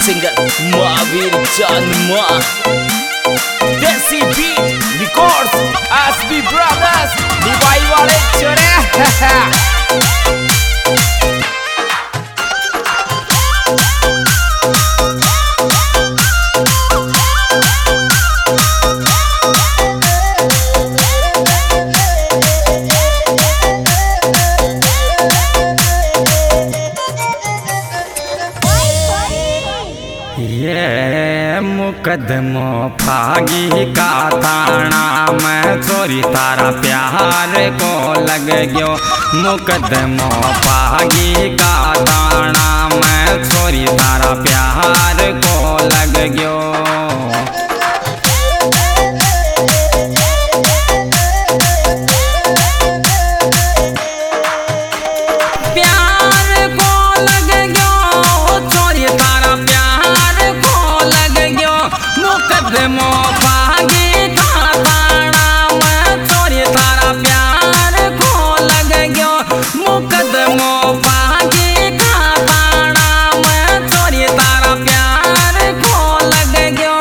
Singer Mahavir जन्मा देसी beat records SB brothers दिवाई वाले चोरे ये मुकदमो फागी का थाना में चोरी तारा प्यार को लग गयो। मुकदमो फागी का थाना में चोरी तारा प्यार को लग गयो। मुकदमो फागी का थाना में चोरी तारा प्यार को लग गयो। मुकदमो फागी का थाना में चोरी तारा प्यार को लग गयो।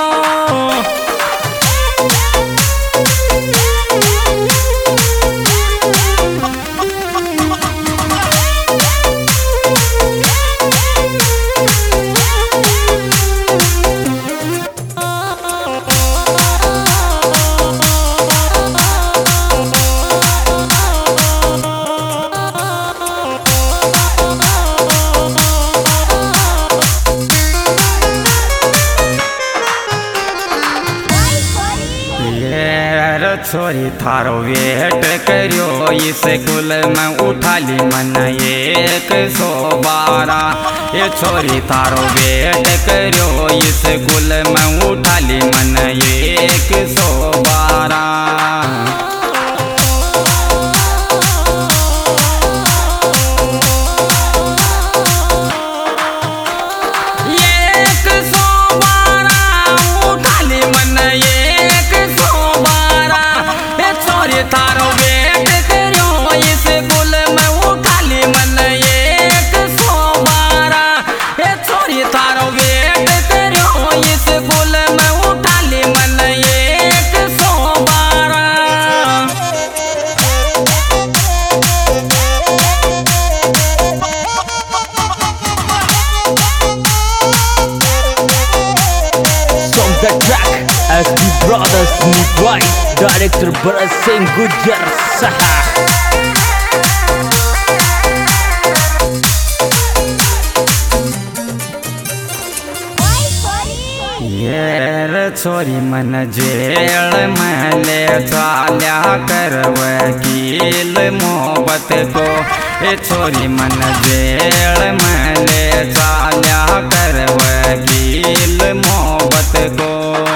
छोरी थारो वेट करियो इस कुल में उठा ली मन 112। ये छोरी थारो वेट करियो इस कुल में उठा ली मन 112। तारो वेट करियो इस कुल में उठा ली मन 112। ए छोरी तारो वेट करियो इस कुल में उठा ली मन 112। From the track SB Brothers Nibai Director Bharat Singh Gujjar Saha ये छोरी मन जेल में ले चाल्या कर वकील मोहब्बत को। ये छोरी मन जेल में ले चाल्या कर वकील मोहब्बत को।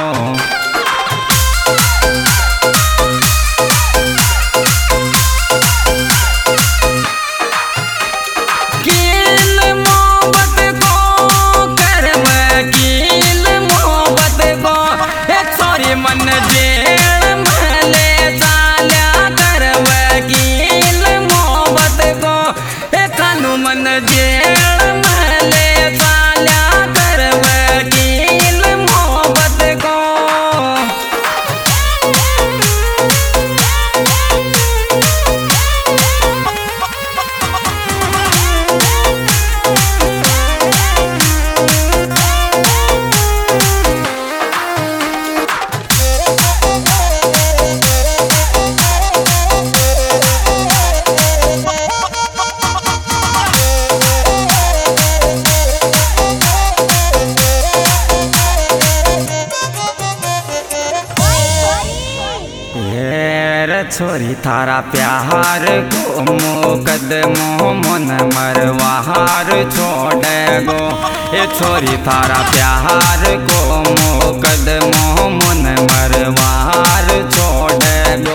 मन जेल में ले चाल्या कर वकील मोहब्बत को। कानू मन जेल में ले चाल्या कर वकील मोहब्बत को। छोरी थारा प्यार को मुकदमो मन मरवार छोड़ गो। ये छोरी थारा प्यार को मुकदमो मन मरवार छोड़ गो।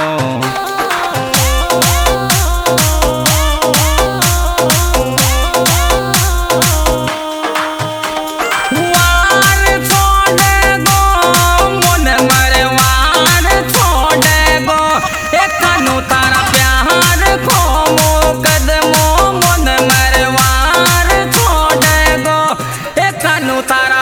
तारा प्यार को मुकदमो मन मरवार छोड़ गो। कानू तारा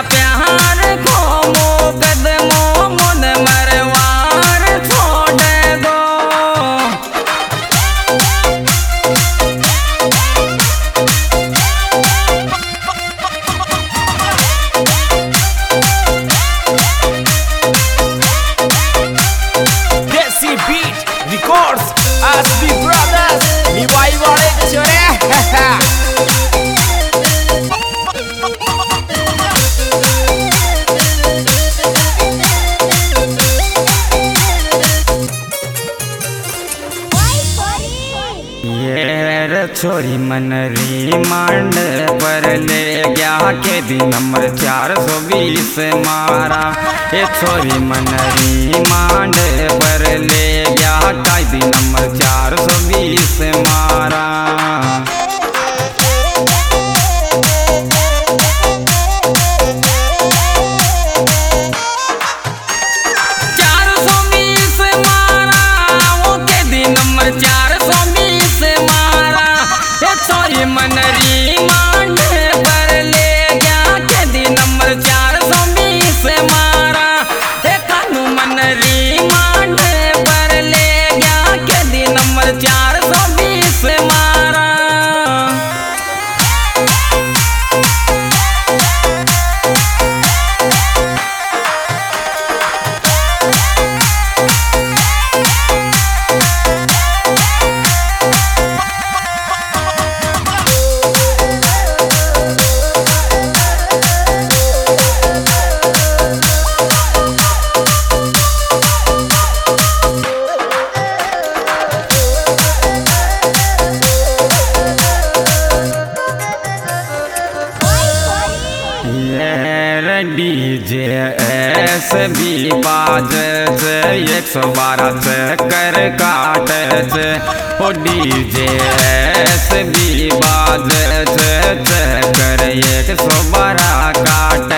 छोरी मन रिमांड पर ले गया कैदी नंबर 420 मारा। ये छोरी मन रिमांड पर ले गया कैदी नंबर 420 मारा। मन रिमांड पर ले गया कैदी नंबर 420 मारा। कानू मन रिमांड पर ले गया कैदी नंबर 420 मारा। डीजे एस भी बाज 112 चक्कर काट ओ डीजे एस भी बाज चक्कर 112 काट।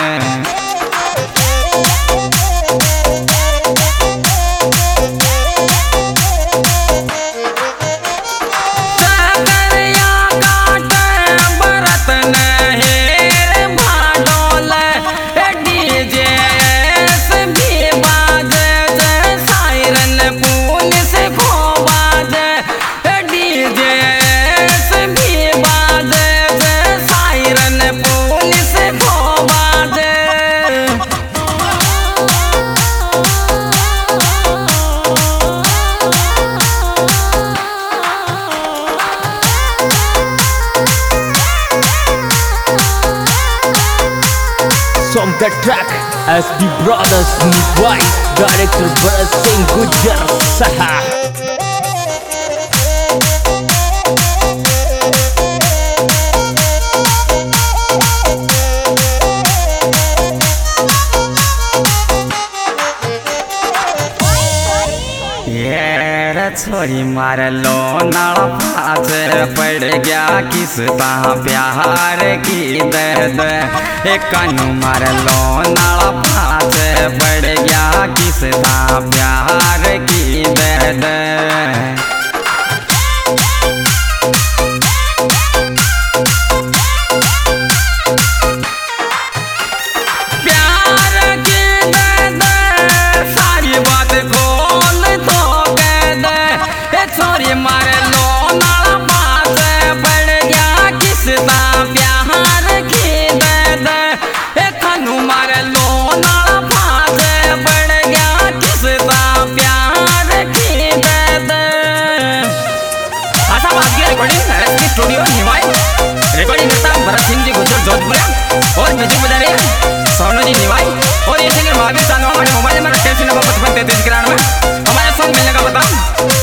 Song the track SD Brothers Nivai, director Bharat Singh Gujar Saha. छोरी मार लो नाला पास पड़ गया किसता प्यार की दर्द। कानू मार लो नाला पास पड़ गया किसता प्यार की दर्द। छोरी मारे लो नाला पास पड़ गया किसदा प्यार की दर्द। खानू मारे लो नाला पास पड़ गया किसदा प्यार की दर्द। आशा बात की recording SK studio Niwai, recording करता भरत सिंह जी गुजर जोधपुर और म्यूजिक बजा रहे हैं सोनू जी निवाई। और ये सिंगर महावीर सानवा हमारे मोबाइल नंबर 88 55 33 93 हमारे सॉन्ग मिलने का बताओ।